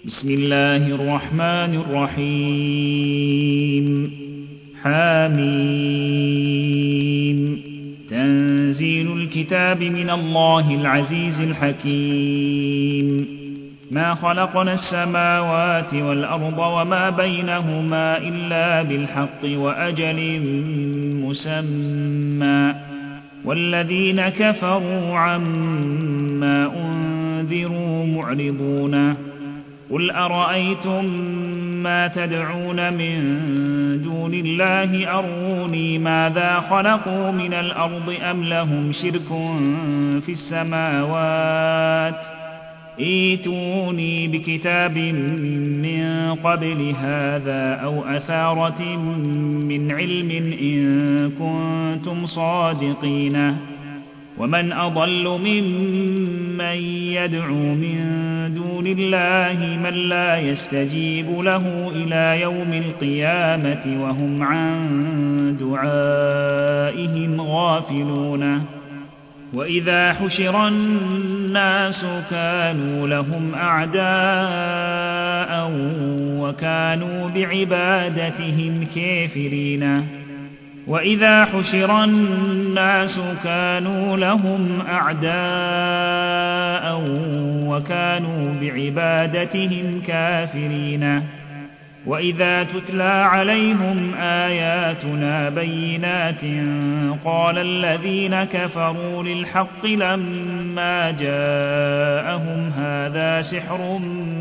بسم الله الرحمن الرحيم حميم تنزيل الكتاب من الله العزيز الحكيم ما خلقنا السماوات والأرض وما بينهما إلا بالحق وأجل مسمى والذين كفروا عما أنذروا معرضون قل أرأيتم ما تدعون من دون الله أروني ماذا خلقوا من الأرض أم لهم شرك في السماوات ائتوني بكتاب من قبل هذا أو أثارة من علم إن كنتم صادقين ومن أضل ممن يدعو من دون الله من لا يستجيب له إلى يوم القيامة وهم عن دعائهم غافلون وإذا حشر الناس كانوا لهم أعداء وكانوا بعبادتهم كافرين وإذا حشر الناس كانوا لهم أعداء وكانوا بعبادتهم كافرين وإذا تتلى عليهم آياتنا بينات قال الذين كفروا للحق لما جاءهم هذا سحر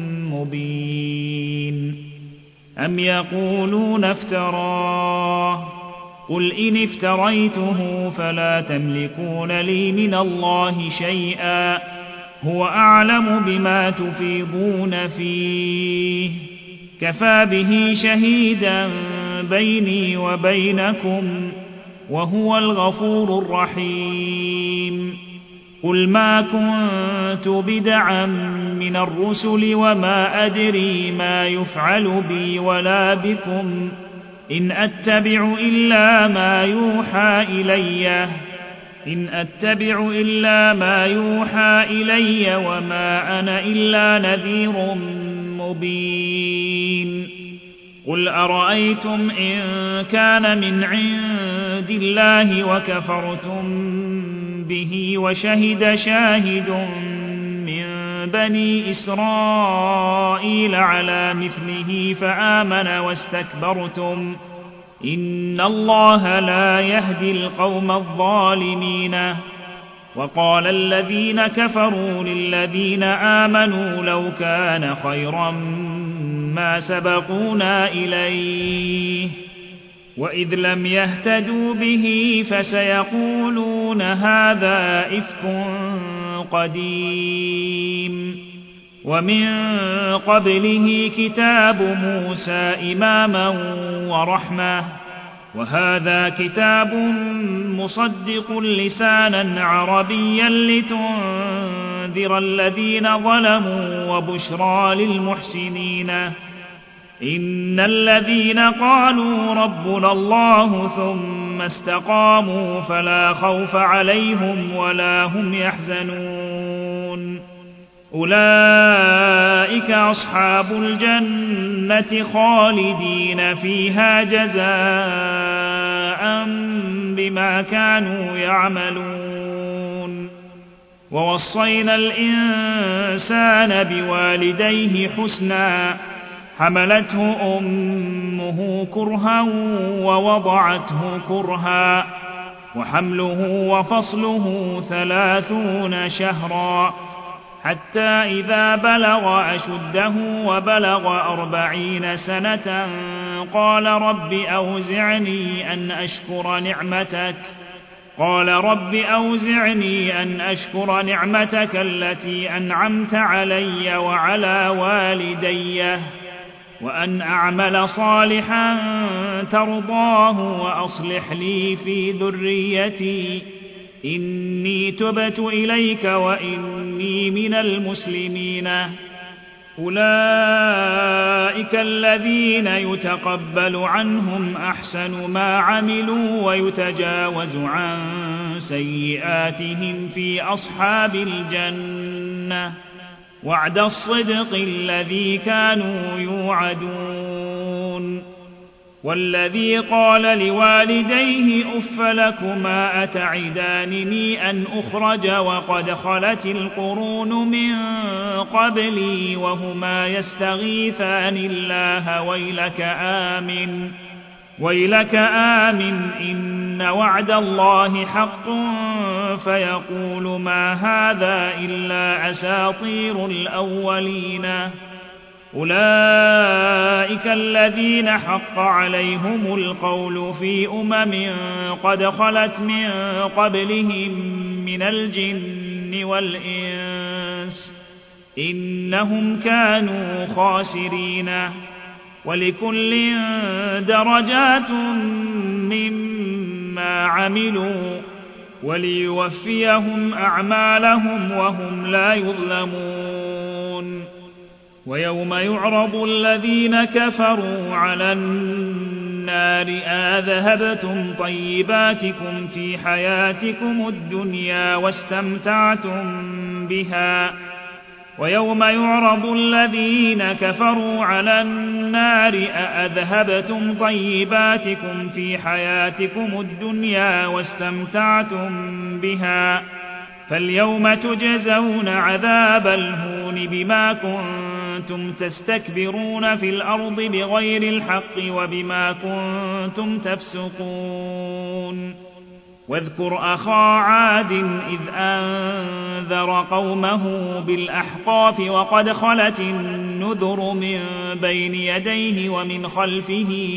مبين أم يقولون افتراه قل إن افتريته فلا تملكون لي من الله شيئا هو أعلم بما تفيضون فيه كفى به شهيدا بيني وبينكم وهو الغفور الرحيم قل ما كنت بدعا من الرسل وما أدري ما يفعل بي ولا بكم إن أتبع إلا ما يوحى إلي وما أنا إلا نذير مبين قل أرأيتم إن كان من عند الله وكفرتم به وشهد شاهد من بني إسرائيل على مثله فآمن واستكبرتم إن الله لا يهدي القوم الظالمين وقال الذين كفروا للذين آمنوا لو كان خيرا ما سبقونا إليه وإذ لم يهتدوا به فسيقولون هذا إفك قديم ومن قبله كتاب موسى إماما ورحمة وهذا كتاب مصدق لسانا عربيا لتنذر الذين ظلموا وبشرى للمحسنين إن الذين قالوا ربنا الله ثم استقاموا فلا خوف عليهم ولا هم يحزنون أولئك أصحاب الجنة خالدين فيها جزاء بما كانوا يعملون ووصينا الإنسان بوالديه حسنا حملته أمه كرها ووضعته كرها وحمله وفصله 30 شهرا حتى إذا بلغ أشده وبلغ 40 سنة قال رب أوزعني أن أشكر نعمتك التي أنعمت علي وعلى والدي وأن أعمل صالحا ترضاه وأصلح لي في ذريتي إني تبت إليك وإني من المسلمين أولئك الذين يتقبل عنهم أحسن ما عملوا ويتجاوز عن سيئاتهم في أصحاب الجنة وعد الصدق الذي كانوا يوعدون والذي قال لوالديه أف لكما أتعدانني أن أخرج وقد خلت القرون من قبلي وهما يستغيثان الله ويلك آمن إن وعد الله حق فيقول ما هذا إلا أساطير الأولين أولئك الذين حق عليهم القول في قد خلت من قبلهم من الجن والإنس إنهم كانوا خاسرين ولكل درجات مما عملوا وليوفيهم أعمالهم وهم لا يظلمون ويوم يعرض الذين كفروا على النار أذهبتم طيباتكم في حياتكم الدنيا واستمتعتم بها ويوم يعرض الذين كفروا على النار أذهبتم طيباتكم في حياتكم الدنيا واستمتعتم بها فاليوم تجزون عذاب الهون بما كنتم تستكبرون في الأرض بغير الحق وبما كنتم تفسقون واذكر أخا عاد إذ أنذر قومه بالأحقاف وقد خلت النذر من بين يديه ومن خلفه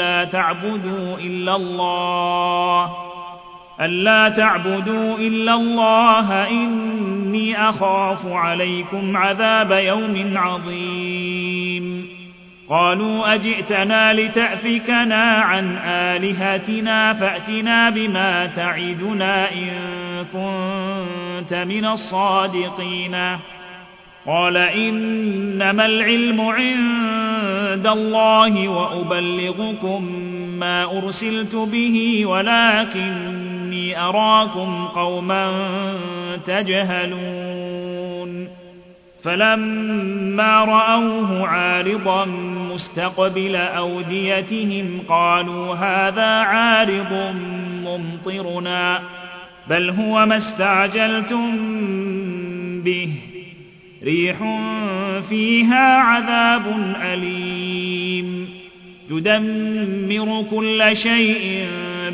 ألا تعبدوا إلا الله إني أخاف عليكم عذاب يوم عظيم قالوا أجئتنا لتأفكنا عن آلهتنا فأتنا بما تعدنا إن كنت من الصادقين قال إنما العلم عند الله وأبلغكم ما أرسلت به ولكني أراكم قوما تجهلون فلما رأوه عارضا مستقبل أوديتهم قالوا هذا عارض ممطرنا بل هو ما استعجلتم به ريح فيها عذاب أليم تدمر كل شيء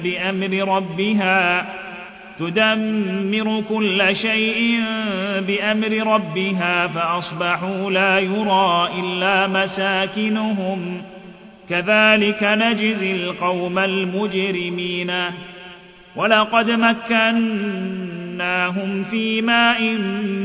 بأمر ربها فأصبحوا لا يرى إلا مساكنهم كذلك نجزي القوم المجرمين ولقد مكناهم في ماء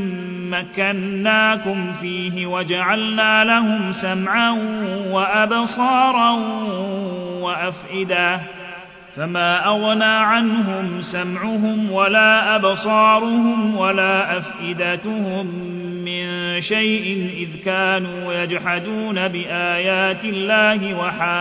مكناكم فيه وجعلنا لهم سمعا وأبصارا وأفئدة فما أغنى عنهم سمعهم ولا أبصارهم ولا أفئدتهم من شيء إذ كانوا يجحدون بآيات الله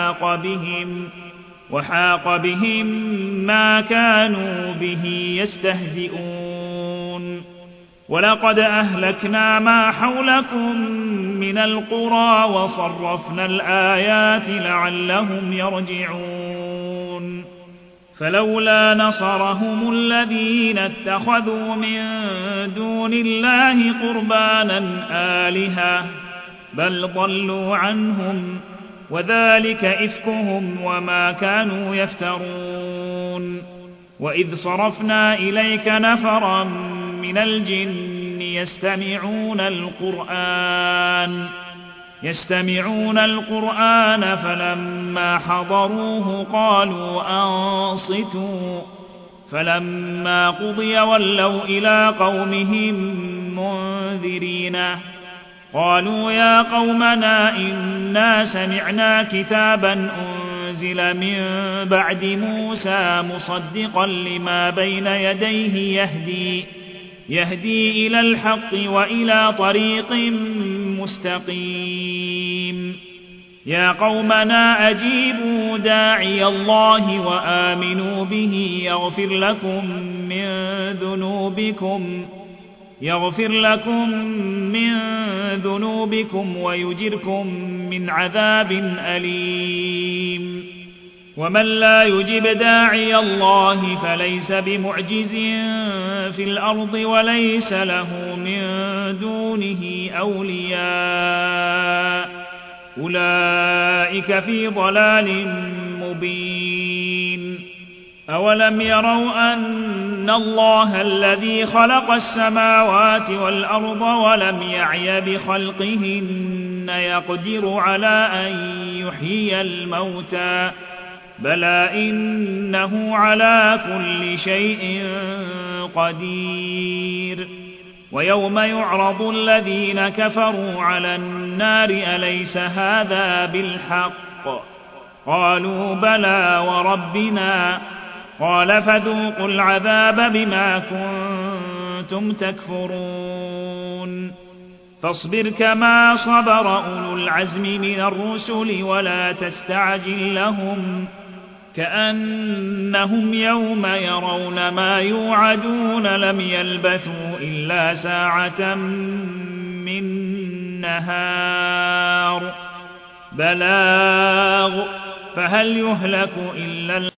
وحاق بهم ما كانوا به يستهزئون ولقد أهلكنا ما حولكم من القرى وصرفنا الآيات لعلهم يرجعون فلولا نصرهم الذين اتخذوا من دون الله قربانا آلهة بل ضلوا عنهم وذلك إفكهم وما كانوا يفترون وإذ صرفنا إليك نفرا من الجن يستمعون القرآن فلما حضروه قالوا أنصتوا فلما قضي ولوا إلى قومهم منذرين قالوا يا قومنا إنا سمعنا كتابا أنزل من بعد موسى مصدقا لما بين يديه يهدي إلى الحق وإلى طريق مستقيم يا قومنا أجيبوا داعي الله وآمنوا به يغفر لكم من ذنوبكم يغفر لكم من ذنوبكم ويجركم من عذاب أليم ومن لا يجب داعي الله فليس بمعجز في الأرض وليس له من دونه أولياء أولئك في ضلال مبين أولم يروا أن الله الذي خلق السماوات والأرض ولم يعي بخلقهن يقدر على أن يحيي الموتى بلى إنه على كل شيء قدير ويوم يعرض الذين كفروا على النار أليس هذا بالحق قالوا بلى وربنا قال فذوقوا العذاب بما كنتم تكفرون فاصبر كما صبر أولو العزم من الرسل ولا تستعجل لهم كأنهم يوم يرون ما يوعدون لم يلبثوا إلا ساعة من نهار بلاغ فهل يهلك إلا